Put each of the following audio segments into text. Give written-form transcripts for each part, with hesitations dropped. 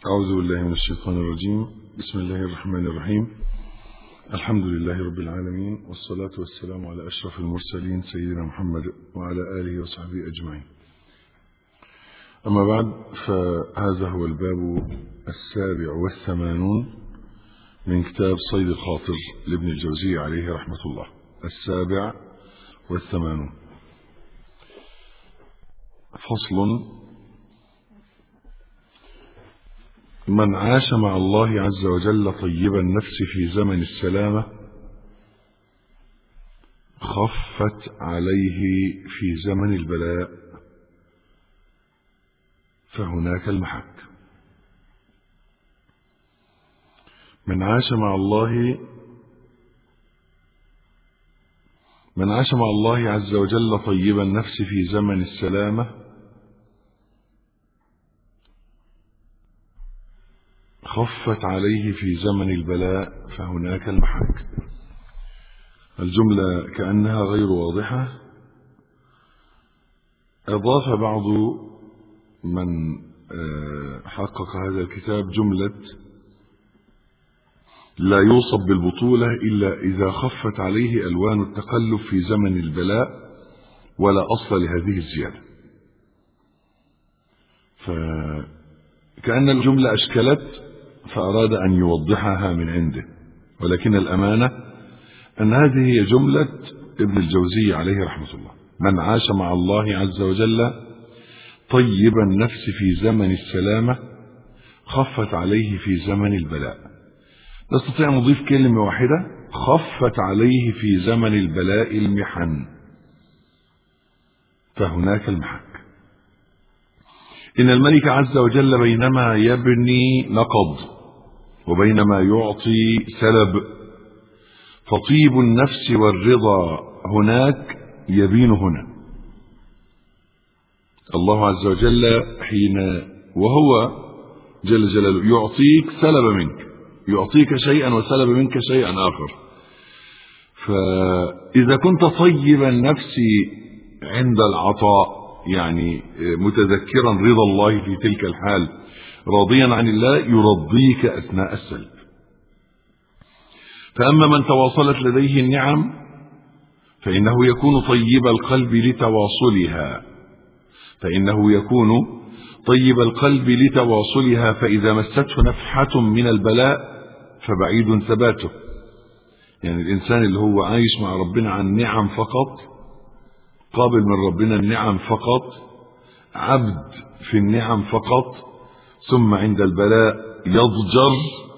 أعوذ بالله من الشيطان الرجيم. بسم الله الرحمن الرحيم. الحمد لله رب العالمين، والصلاة والسلام على أشرف المرسلين سيدنا محمد وعلى آله وصحبه أجمعين. أما بعد، فهذا هو الباب 87 من كتاب صيد الخاطر لابن الجوزي عليه رحمة الله. 87. فصل: من عاش مع الله عز وجل طيب النفس في زمن السلامة خفت عليه في زمن البلاء فهناك المحك. من عاش مع الله عز وجل طيب النفس في زمن السلامة خفت عليه في زمن البلاء فهناك المحك. الجملة كأنها غير واضحة. أضاف بعض من حقق هذا الكتاب جملة: لا يوصف بالبطولة إلا إذا خفت عليه ألوان التقلب في زمن البلاء ولا أصل لهذه الزيادة. فكأن الجملة أشكلت فأراد أن يوضحها من عنده، ولكن الأمانة أن هذه هي جملة ابن الجوزي عليه رحمة الله. من عاش مع الله عز وجل طيب النفس في زمن السلامة خفت عليه في زمن البلاء. نستطيع نضيف كلمة واحدة: خفت عليه في زمن البلاء المحن فهناك المحك. إن الملك عز وجل بينما يبني نقض وبينما يعطي سلب، فطيب النفس والرضا هناك يبين هنا. الله عز وجل حين وهو جل جلاله يعطيك سلب منك، يعطيك شيئا وسلب منك شيئا آخر. فإذا كنت طيب النفس عند العطاء، يعني متذكرا رضا الله في تلك الحال، راضيا عن الله، يرضيك أثناء السلب. فأما من تواصلت لديه النعم فإنه يكون طيب القلب لتواصلها، فإذا مسته نفحة من البلاء فبعيد ثباته. يعني الإنسان اللي هو عايش مع ربنا عن نعم فقط، قابل من ربنا النعم فقط، عبد في النعم فقط، ثم عند البلاء يضجر،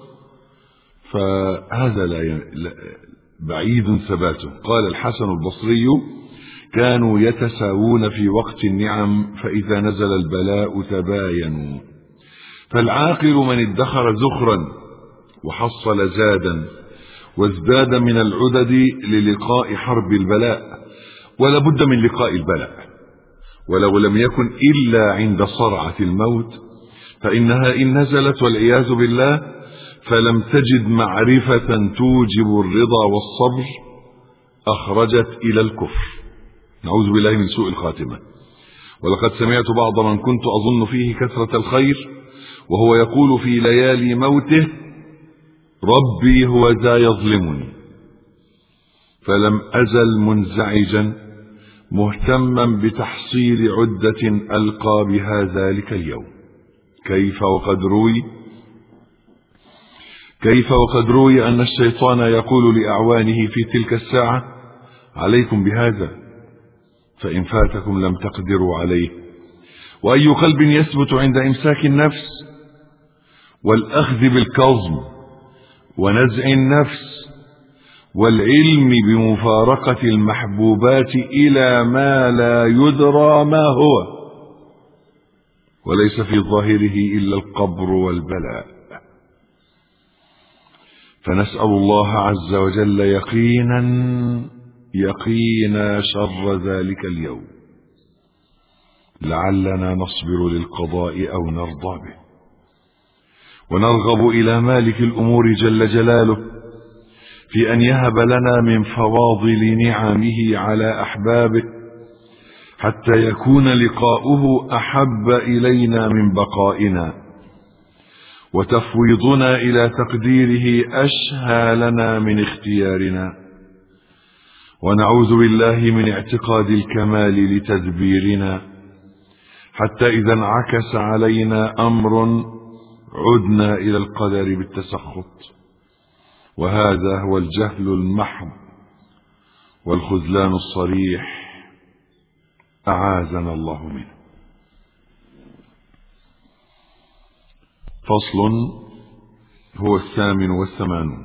فهذا بعيد ثباته. قال الحسن البصري: كانوا يتساوون في وقت النعم، فإذا نزل البلاء تباينوا. فالعاقل من ادخر زخرا وحصل زادا وازداد من العدد للقاء حرب البلاء، ولا بد من لقاء البلاء، ولو لم يكن إلا عند صرعة الموت، فإنها إن نزلت والعياذ بالله فلم تجد معرفة توجب الرضا والصبر أخرجت إلى الكفر. نعوذ بالله من سوء الخاتمة. ولقد سمعت بعض من كنت أظن فيه كثرة الخير وهو يقول في ليالي موته: ربي هو ذا يظلمني، فلم أزل منزعجا مهتما بتحصيل عدة ألقى بها ذلك اليوم. كيف وقد روي أن الشيطان يقول لأعوانه في تلك الساعة: عليكم بهذا فإن فاتكم لم تقدروا عليه. وأي قلب يثبت عند إمساك النفس والأخذ بالكظم ونزع النفس والعلم بمفارقة المحبوبات إلى ما لا يدرى ما هو، وليس في ظاهره إلا القبر والبلاء. فنسأل الله عز وجل يقينا شر ذلك اليوم، لعلنا نصبر للقضاء أو نرضى به، ونرغب إلى مالك الأمور جل جلاله في أن يهب لنا من فواضل نعمه على أحبابه حتى يكون لقاؤه أحب إلينا من بقائنا، وتفويضنا إلى تقديره أشهى لنا من اختيارنا، ونعوذ بالله من اعتقاد الكمال لتدبيرنا، حتى إذا انعكس علينا أمر عدنا إلى القدر بالتسخط، وهذا هو الجهل المحض والخذلان الصريح، أعاذنا الله منه. فصل هو 88.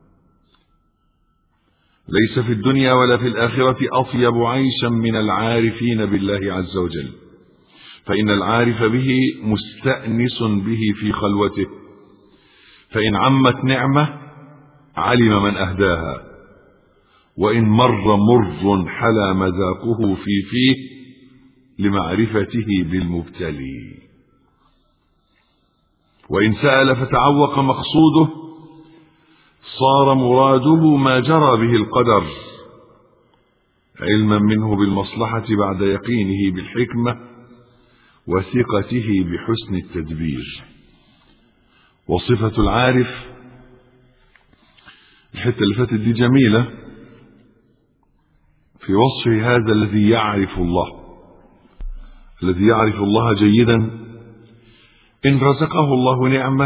ليس في الدنيا ولا في الآخرة أطيب عيشا من العارفين بالله عز وجل، فإن العارف به مستأنس به في خلوته، فإن عمت نعمة علم من أهداها، وإن مر مر حلا مذاقه في فيه لمعرفته بالمبتلي، وإن سأل فتعوق مقصوده صار مراده ما جرى به القدر، علما منه بالمصلحة بعد يقينه بالحكمة وثقته بحسن التدبير. وصفة العارف، الحتة اللي فاتت دي جميلة في وصف هذا الذي يعرف الله، الذي يعرف الله جيدا. إن رزقه الله نعمة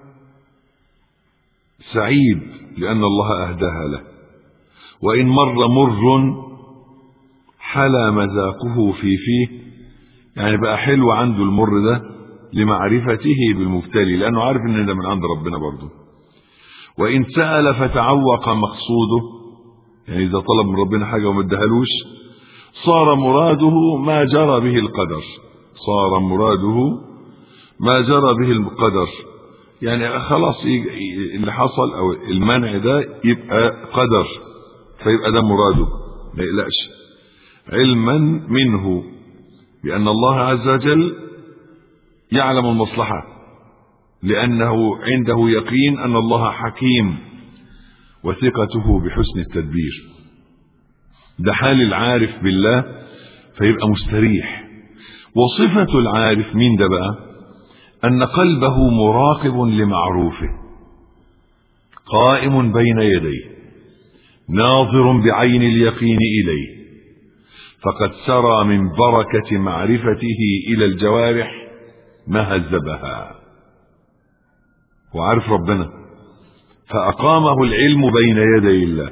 سعيد لأن الله أهداها له، وإن مر مر حلا مذاقه في فيه، يعني بقى حلو عنده المر ده لمعرفته بالمبتلي، لأنه عارف إن ده من عند ربنا برضه. وإن سأل فتعوق مقصوده، يعني إذا طلب من ربنا حاجة وما ادهالوش صار مراده ما جرى به القدر، صار مراده ما جرى به القدر، يعني خلاص اللي حصل أو المنع ده يبقى قدر، فيبقى ده مراده، ما يقلقش، علما منه بأن الله عز وجل يعلم المصلحة، لأنه عنده يقين أن الله حكيم، وثقته بحسن التدبير. ده حال العارف بالله، فيبقى مستريح. وصفة العارف مين ده بقى؟ أن قلبه مراقب لمعروفه، قائم بين يديه، ناظر بعين اليقين إليه، فقد سرى من بركة معرفته إلى الجوارح ما هذبها، وعارف ربنا فأقامه العلم بين يدي الله،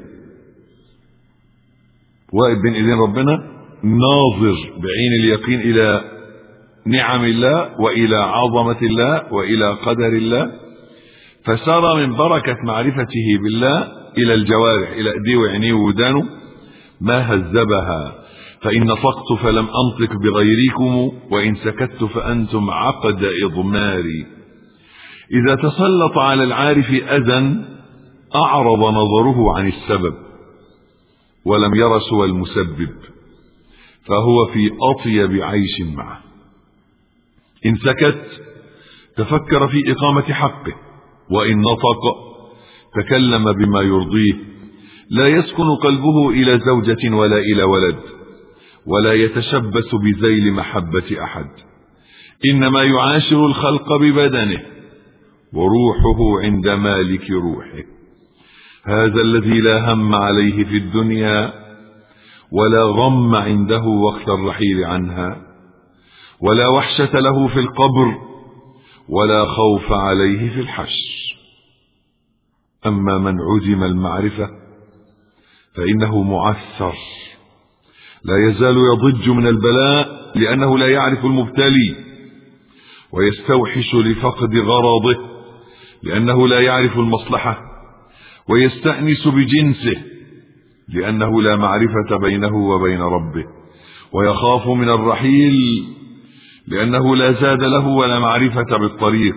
واقف بين ايدين ربنا، ناظر بعين اليقين إلى نعم الله وإلى عظمة الله وإلى قدر الله، فسار من بركة معرفته بالله إلى الجوارح، إلى أيديه وعينيه وودانه، ما هذبها. فإن نطقت فلم أنطق بغيركم، وإن سكت فأنتم عقد إضماري. إذا تسلط على العارف أذى أعرض نظره عن السبب ولم ير سوى المسبب، فهو في أطيب عيش معه. إن سكت تفكر في إقامة حقه، وإن نطق تكلم بما يرضيه، لا يسكن قلبه إلى زوجة ولا إلى ولد، ولا يتشبث بذيل محبة أحد، إنما يعاشر الخلق ببدنه، وروحه عند مالك روحه. هذا الذي لا هم عليه في الدنيا، ولا غم عنده وقت الرحيل عنها، ولا وحشة له في القبر، ولا خوف عليه في الحشر. أما من عدم المعرفة فإنه معثر، لا يزال يضج من البلاء، لأنه لا يعرف المبتلي، ويستوحش لفقد غرضه، لأنه لا يعرف المصلحة، ويستأنس بجنسه، لأنه لا معرفة بينه وبين ربه، ويخاف من الرحيل، لأنه لا زاد له ولا معرفة بالطريق.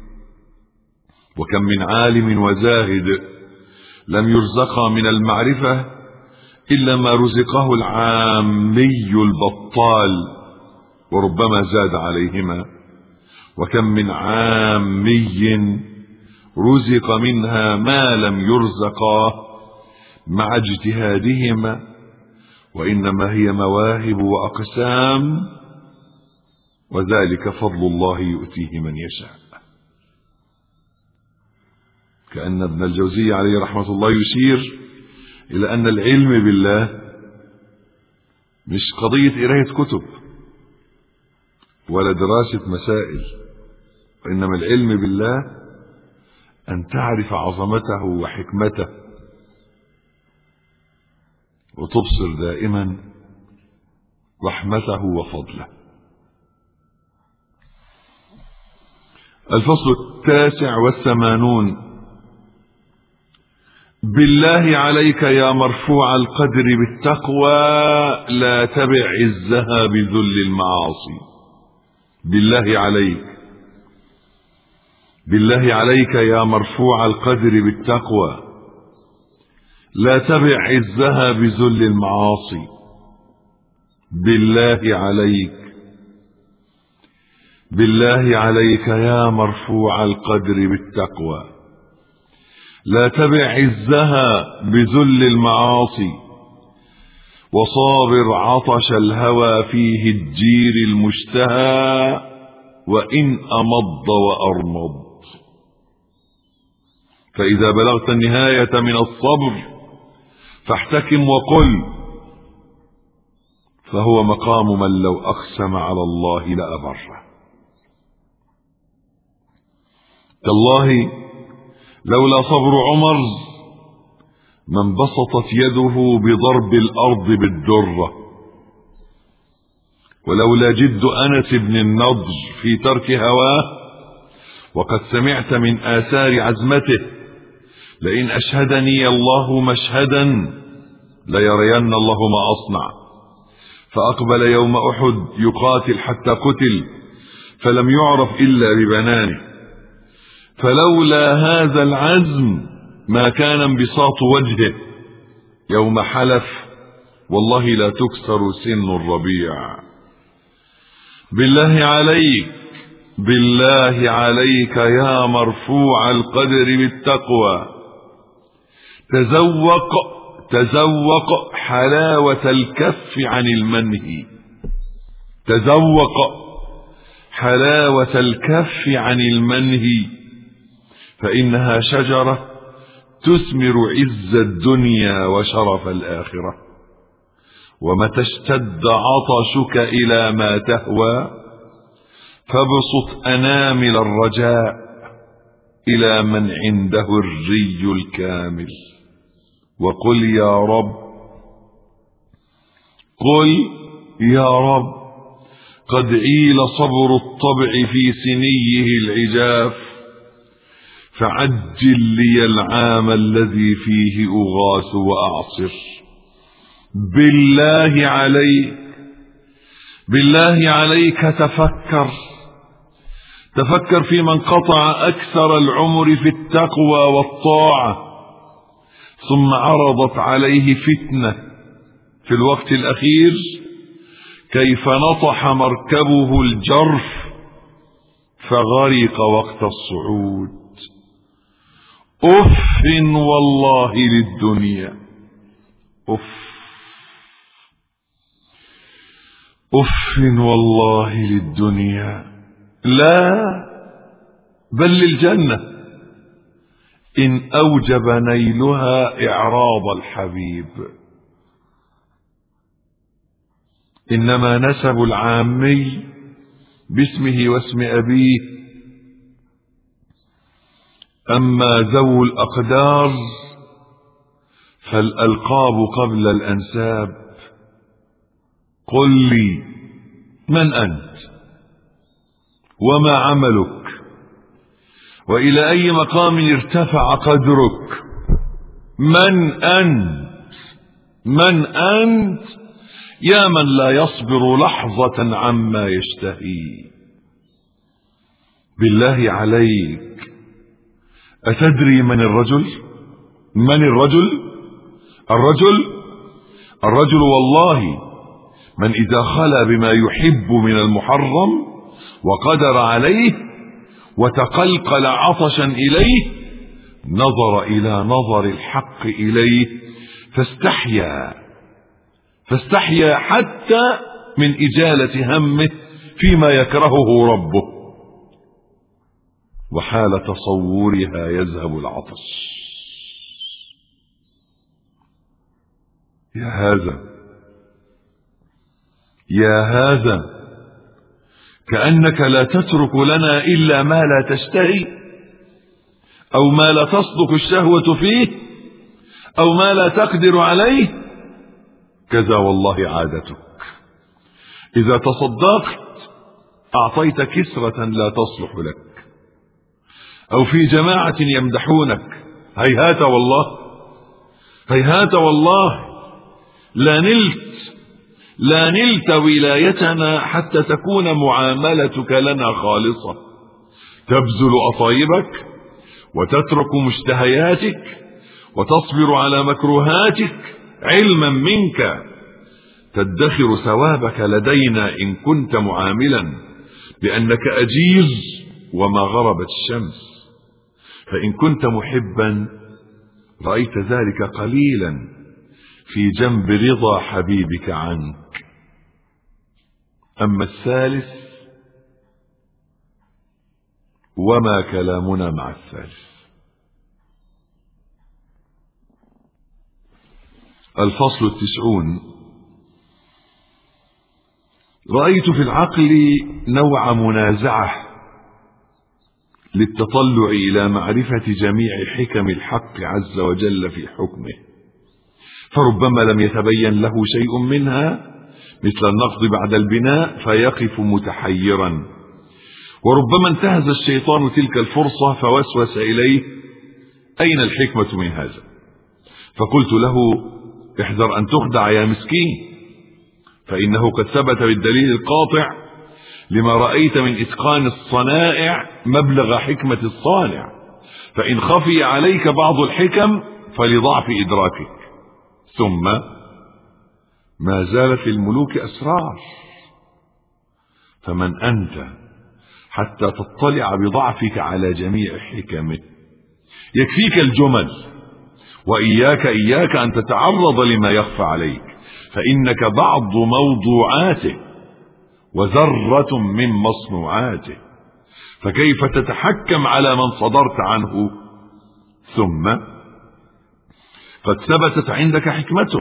وكم من عالم وزاهد لم يرزقا من المعرفة إلا ما رزقه العامي البطال، وربما زاد عليهما. وكم من عامي رزق منها ما لم يرزقا مع اجتهادهما، وإنما هي مواهب وأقسام، وذلك فضل الله يؤتيه من يشاء. كأن ابن الجوزي عليه رحمة الله يشير إلى أن العلم بالله مش قضية قراية كتب ولا دراسة مسائل، وإنما العلم بالله أن تعرف عظمته وحكمته وتبصر دائما رحمته وفضله. الفصل 89. بالله عليك يا مرفوع القدر بالتقوى لا تبع عزها بذل المعاصي. بالله عليك، بالله عليك يا مرفوع القدر بالتقوى لا تبع عزها بذل المعاصي. بالله عليك، بالله عليك يا مرفوع القدر بالتقوى لا تبع عزها بذل المعاصي، وصابر عطش الهوى فيه الجير المشتهى وإن أمض وأرمض. فإذا بلغت النهاية من الصبر فاحتكم وقل، فهو مقام من لو أقسم على الله لأبره. تالله لولا صبر عمر ما انبسطت يده بضرب الأرض بالدرة، ولولا جد أنس بن النضر في ترك هواه وقد سمعت من آثار عزمته لئن أشهدني الله مشهدا ليرين الله ما أصنع. فأقبل يوم أحد يقاتل حتى قتل فلم يعرف إلا ببنانه. فلولا هذا العزم ما كان انبساط وجهه يوم حلف والله لا تكسر سن الربيع. بالله عليك، بالله عليك يا مرفوع القدر بالتقوى تذوق حلاوة الكف عن المنهي. تذوق حلاوة الكف عن المنهي، فإنها شجرة تثمر عز الدنيا وشرف الآخرة. ومتى اشتد عطشك إلى ما تهوى فابسط أنامل الرجاء إلى من عنده الري الكامل، وقل يا رب، قل يا رب قد عيل صبر الطبع في سنيه العجاف، فعجل لي العام الذي فيه أغاث وأعصر. بالله عليك، بالله عليك تفكر في من قطع أكثر العمر في التقوى والطاعة ثم عرضت عليه فتنة في الوقت الأخير كيف نطح مركبه الجرف فغرق وقت الصعود. أف والله للدنيا، أف والله للدنيا، لا بل للجنة إن أوجب نيلها إعراض الحبيب. إنما نسب العامي باسمه واسم أبيه، أما ذو الأقدار فالألقاب قبل الأنساب. قل لي من أنت وما عملك وإلى أي مقام ارتفع قدرك؟ من أنت؟ من أنت يا من لا يصبر لحظة عما يشتهي؟ بالله عليك أتدري من الرجل؟ من الرجل؟ الرجل والله من إذا خلا بما يحب من المحرم وقدر عليه وتقلقل عطشا إليه نظر إلى نظر الحق إليه فاستحيا حتى من إجالة همه فيما يكرهه ربه. وحال تصورها يذهب العطش. يا هذا كأنك لا تترك لنا إلا ما لا تشتهي، أو ما لا تصدق الشهوة فيه، أو ما لا تقدر عليه. كذا والله عادتك، إذا تصدقت أعطيت كسرة لا تصلح لك، أو في جماعة يمدحونك. هيهات والله، هيهات والله، لا نلت ولايتنا حتى تكون معاملتك لنا خالصة، تبذل أطايبك وتترك مشتهياتك وتصبر على مكروهاتك علما منك، تدخر ثوابك لدينا إن كنت معاملا بأنك أجير وما غربت الشمس. فإن كنت محبا رأيت ذلك قليلا في جنب رضا حبيبك عنك. أما الثالث وما كلامنا مع الثالث. الفصل 90. رأيت في العقل نوع منازعة للتطلع إلى معرفة جميع حكم الحق عز وجل في حكمه، فربما لم يتبين له شيء منها مثل النقض بعد البناء فيقف متحيرا، وربما انتهز الشيطان تلك الفرصة فوسوس إليه أين الحكمة من هذا؟ فقلت له احذر أن تخدع يا مسكين، فإنه قد ثبت بالدليل القاطع لما رأيت من إتقان الصنائع مبلغ حكمة الصانع، فإن خفي عليك بعض الحكم فلضعف إدراكك. ثم ما زال في الملوك أسرار، فمن أنت حتى تطلع بضعفك على جميع حكمه؟ يكفيك الجمل، وإياك أن تتعرض لما يخفى عليك، فإنك بعض موضوعاته وذرة من مصنوعاته، فكيف تتحكم على من صدرت عنه؟ ثم قد ثبتت عندك حكمته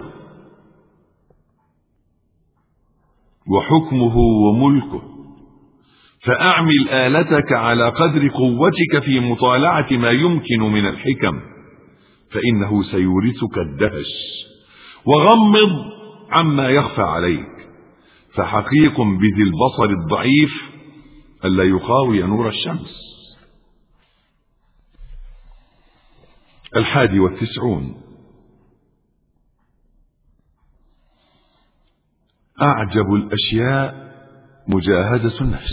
وحكمه وملكه، فأعمل آلتك على قدر قوتك في مطالعة ما يمكن من الحكم، فإنه سيورثك الدهش، وغمض عما يخفى عليك، فحقيق بذي البصر الضعيف ألا يقاوي نور الشمس. 91. أعجب الأشياء مجاهدة النفس،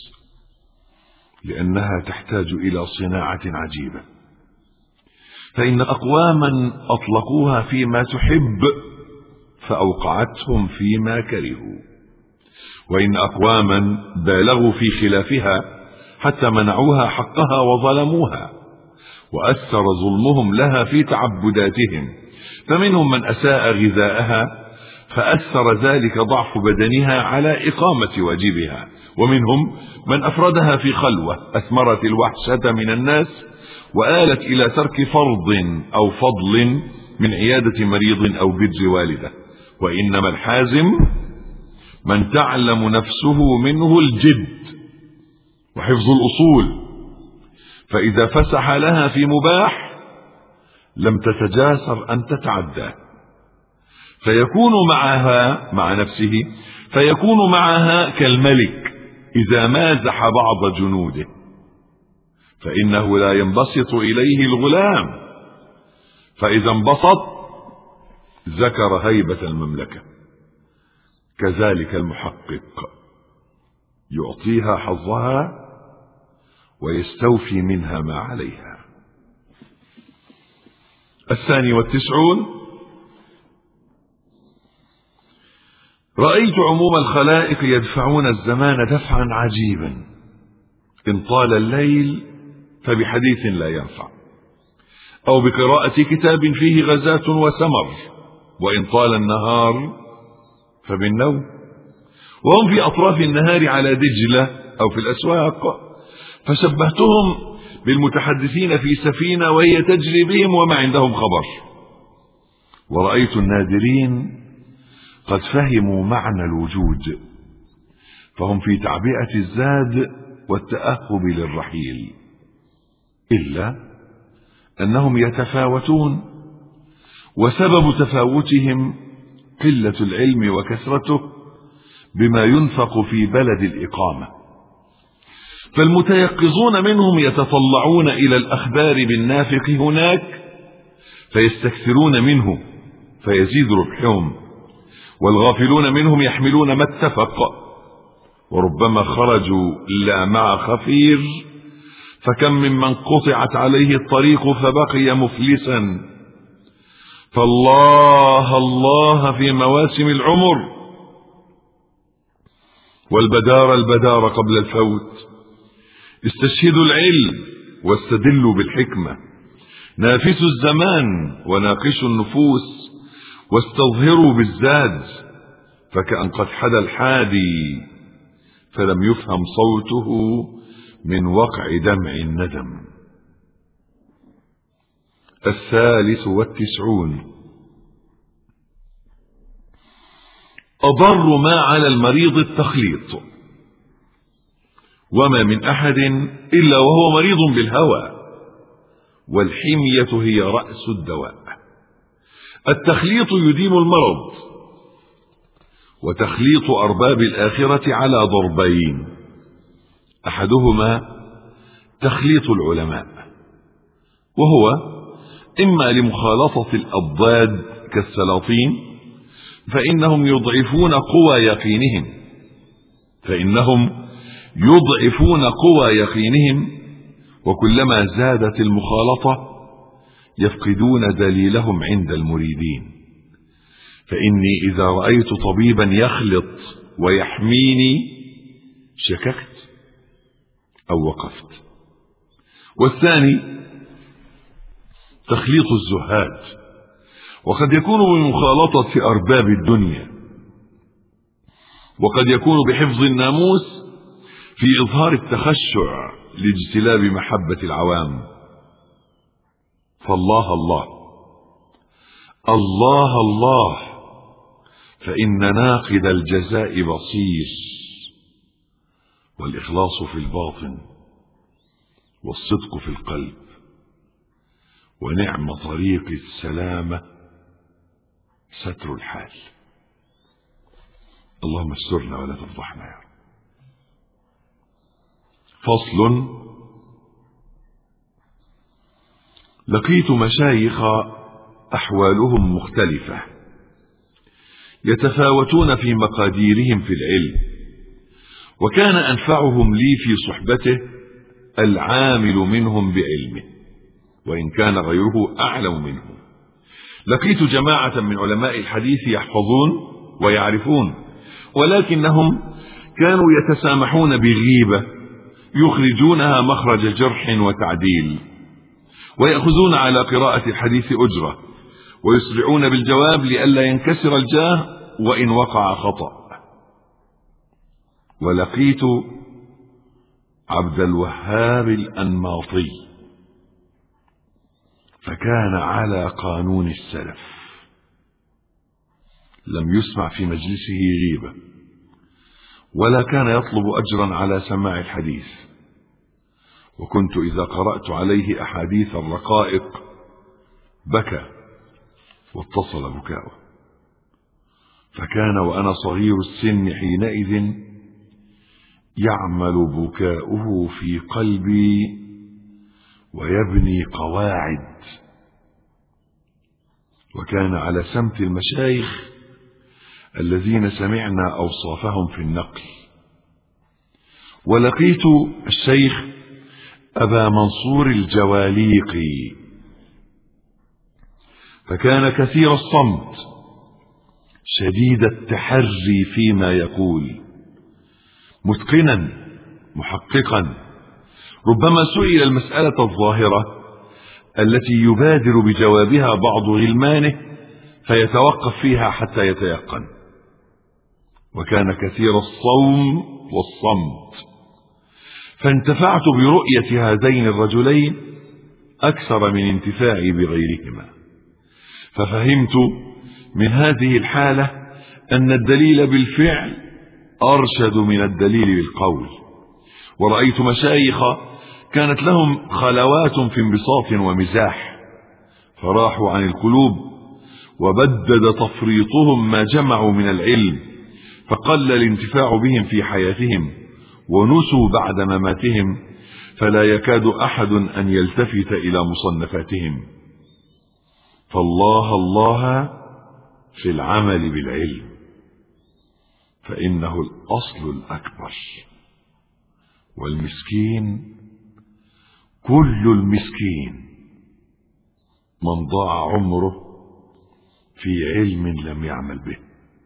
لأنها تحتاج إلى صناعة عجيبة، فإن أقواما أطلقوها فيما تحب فأوقعتهم فيما كرهوا، وإن أقواما بالغوا في خلافها حتى منعوها حقها وظلموها، وأثر ظلمهم لها في تعبداتهم، فمنهم من أساء غذاءها فأثر ذلك ضعف بدنها على إقامة واجبها، ومنهم من أفردها في خلوة أثمرت الوحشة من الناس وآلت إلى ترك فرض أو فضل من عيادة مريض أو بر والده. وإنما الحازم من تعلم نفسه منه الجد وحفظ الأصول، فإذا فسح لها في مباح لم تتجاسر أن تتعدى، فيكون معها مع نفسه فيكون معها كالملك إذا مازح بعض جنوده، فإنه لا ينبسط إليه الغلام، فإذا انبسط ذكر هيبة المملكة. كذلك المحقق يعطيها حظها ويستوفي منها ما عليها. 92. رأيت عموم الخلائق يدفعون الزمان دفعا عجيبا، إن طال الليل فبحديث لا ينفع، أو بقراءة كتاب فيه غزاة وسمر، وإن طال النهار فبالنوم، وهم في أطراف النهار على دجلة أو في الأسواق، فشبهتهم بالمتحدثين في سفينة وهي تجري بهم وما عندهم خبر. ورأيت النادرين قد فهموا معنى الوجود، فهم في تعبئة الزاد والتأهب للرحيل، إلا أنهم يتفاوتون، وسبب تفاوتهم قلة العلم وكثرته بما ينفق في بلد الإقامة. فالمتيقظون منهم يتطلعون إلى الأخبار بالنافق هناك فيستكثرون منه فيزيد ربحهم، والغافلون منهم يحملون ما اتفق، وربما خرجوا لا مع خفير، فكم ممن قطعت عليه الطريق فبقي مفلسا. فالله الله في مواسم العمر، والبدار البدار قبل الفوت. استشهدوا العلم واستدلوا بالحكمة، نافسوا الزمان وناقشوا النفوس، واستظهروا بالزاد، فكأن قد حدا الحادي فلم يفهم صوته من وقع دمع الندم. 93. أضر ما على المريض التخليط، وما من أحد إلا وهو مريض بالهوى، والحمية هي رأس الدواء. التخليط يديم المرض، وتخليط أرباب الآخرة على ضربين: أحدهما تخليط العلماء، وهو إما لمخالطة الأضداد كالسلاطين، فإنهم يضعفون قوى يقينهم، وكلما زادت المخالطة يفقدون دليلهم عند المريدين. فإني إذا رأيت طبيبا يخلط ويحميني شككت أو وقفت. والثاني تخليط الزهاد، وقد يكون بمخالطة أرباب الدنيا، وقد يكون بحفظ الناموس في إظهار التخشع لاجتلاب محبة العوام. فالله الله الله الله، فإن ناقد الجزاء بصير، والإخلاص في الباطن، والصدق في القلب، ونعم طريق السلامة ستر الحال. اللهم استرنا ولا تفضحنا يا رب. فصل: لقيت مشايخ أحوالهم مختلفة، يتفاوتون في مقاديرهم في العلم، وكان أنفعهم لي في صحبته العامل منهم بعلمه، وإن كان غيره أعلم منه. لقيت جماعة من علماء الحديث يحفظون ويعرفون، ولكنهم كانوا يتسامحون بغيبة يخرجونها مخرج جرح وتعديل، ويأخذون على قراءة الحديث أجرة، ويسرعون بالجواب لئلا ينكسر الجاه وإن وقع خطأ. ولقيت عبد الوهاب الأنماطي، فكان على قانون السلف، لم يسمع في مجلسه غيبة، ولا كان يطلب أجرا على سماع الحديث. وكنت إذا قرأت عليه أحاديث الرقائق بكى واتصل بكاؤه، فكان وأنا صغير السن حينئذ يعمل بكاؤه في قلبي ويبني قواعد. وكان على سمت المشايخ الذين سمعنا أوصافهم في النقل. ولقيت الشيخ أبا منصور الجواليقي، فكان كثير الصمت شديد التحري فيما يقول، متقنا محققا. ربما سئل المسألة الظاهرة التي يبادر بجوابها بعض غلمانه فيتوقف فيها حتى يتيقن. وكان كثير الصوم والصمت، فانتفعت برؤية هذين الرجلين أكثر من انتفاعي بغيرهما. ففهمت من هذه الحالة أن الدليل بالفعل أرشد من الدليل بالقول. ورأيت مشايخ كانت لهم خلوات في انبساط ومزاح، فراحوا عن القلوب وبدد تفريطهم ما جمعوا من العلم، فقل الانتفاع بهم في حياتهم ونسوا بعد مماتهم، فلا يكاد أحد أن يلتفت إلى مصنفاتهم. فالله الله في العمل بالعلم، فإنه الأصل الأكبر. والمسكين كل المسكين من ضاع عمره في علم لم يعمل به،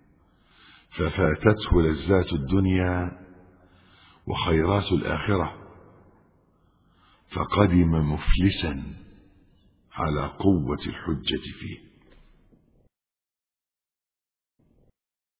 ففاتته لذات الدنيا وخيرات الآخرة، فقدم مفلسا على قوة الحجة فيه.